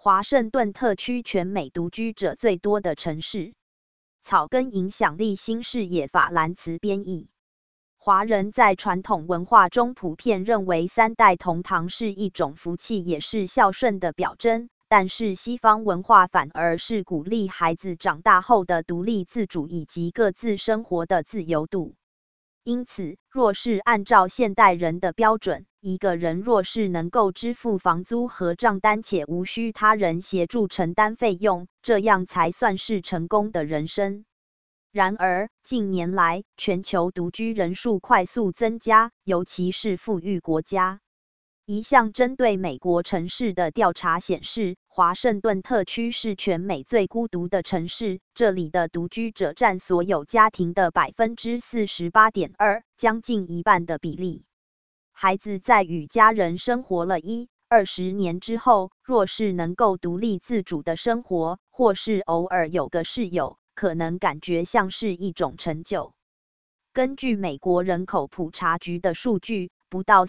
华盛顿特区全美独居者最多的城市。草根影响力新视野法兰茨编译。华人在传统文化中普遍认为三代同堂是一种福气，也是孝顺的表征，但是西方文化反而是鼓励孩子长大后的独立自主以及各自生活的自由度。因此，若是按照现代人的标准，一个人若是能够支付房租和账单且无需他人协助承担费用，这样才算是成功的人生。然而，近年来，全球独居人数快速增加，尤其是富裕国家。一项针对美国城市的调查显示，华盛顿特区是全美最孤独的城市，这里的独居者占所有家庭的 48.2%， 将近一半的比例。孩子在与家人生活了20年之后，若是能够独立自主的生活，或是偶尔有个室友，可能感觉像是一种成就。根据美国人口普查局的数据，不到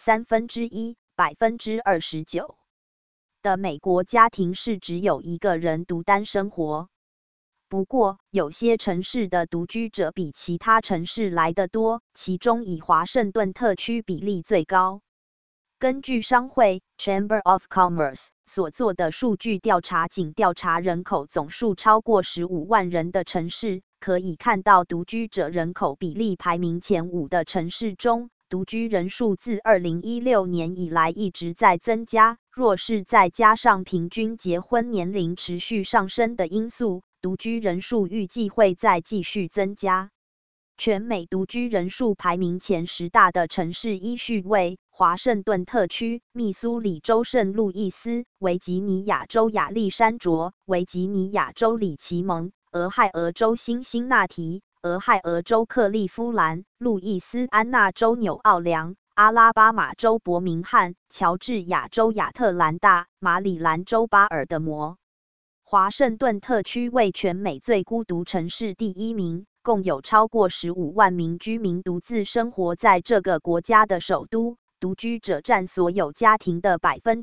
1/3。29%的美国家庭是只有一个人独单生活。不过，有些城市的独居者比其他城市来得多，其中以华盛顿特区比例最高。根据商会 Chamber of Commerce 所做的数据调查，仅调查人口总数超过15万人的城市，可以看到独居者人口比例排名前5的城市中，独居人数自2016年以来一直在增加，若是再加上平均结婚年龄持续上升的因素，独居人数预计会再继续增加。全美独居人数排名前10大的城市依序为华盛顿特区、密苏里州圣路易斯、维吉尼亚州亚历山卓、维吉尼亚州里奇蒙、俄亥俄州辛辛那提、俄亥俄州克利夫兰、路易斯安那州纽奥良、阿拉巴马州伯明翰、乔治亚州亚特兰大、马里兰州巴尔的摩。华盛顿特区为全美最孤独城市第1名，共有超过15万名居民独自生活在这个国家的首都，独居者占所有家庭的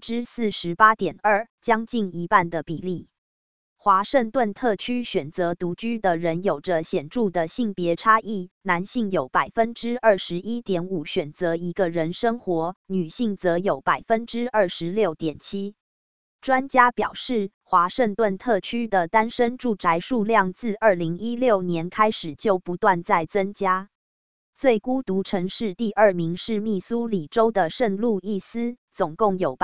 48.2%， 将近一半的比例。华盛顿特区选择独居的人有着显著的性别差异，男性有 21.5% 选择一个人生活，女性则有 26.7%。专家表示，华盛顿特区的单身住宅数量自2016年开始就不断在增加。最孤独城市第2名是密苏里州的圣路易斯，总共有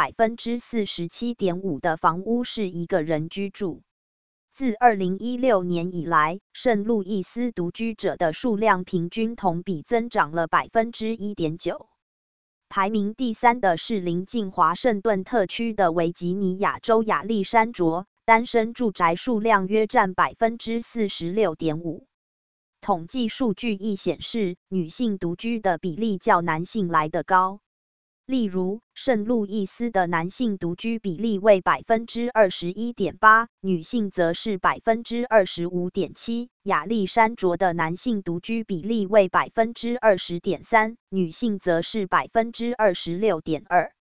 47.5% 的房屋是一个人居住。自2016年以来，圣路易斯独居者的数量平均同比增长了 1.9%。排名第3的是邻近华盛顿特区的维吉尼亚州亚历山卓，单身住宅数量约占 46.5%。统计数据亦显示，女性独居的比例较男性来得高。例如，圣路易斯的男性独居比例为 21.8%， 女性则是 25.7%， 亚历山卓的男性独居比例为 20.3%， 女性则是 26.2%。